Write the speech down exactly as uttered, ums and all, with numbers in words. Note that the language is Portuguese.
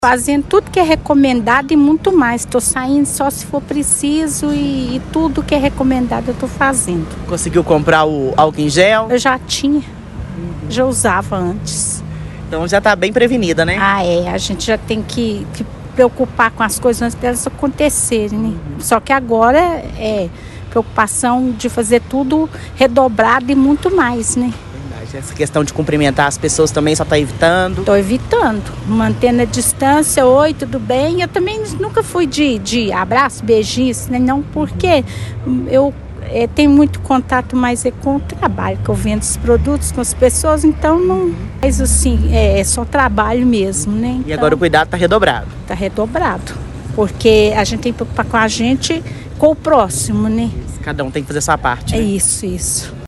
Fazendo tudo que é recomendado e muito mais. Estou saindo só se for preciso e, e tudo que é recomendado eu estou fazendo. Conseguiu comprar o álcool em gel? Eu já tinha, uhum. já usava antes. Então já está bem prevenida, né? Ah, é. A gente já tem que, que preocupar com as coisas antes delas acontecerem, né? Uhum. Só que agora é preocupação de fazer tudo redobrado e muito mais, né? Essa questão de cumprimentar as pessoas também só está evitando? Estou evitando, mantendo a distância. Oi, tudo bem? Eu também nunca fui de, de abraço, beijinhos, né? Não, porque eu é, tenho muito contato mais é, com o trabalho, que eu vendo os produtos com as pessoas, então não. Mas assim, é, é só trabalho mesmo, né? Então, e agora o cuidado está redobrado? Está redobrado, porque a gente tem que preocupar com a gente, com o próximo, né? Cada um tem que fazer a sua parte. É né? isso, isso.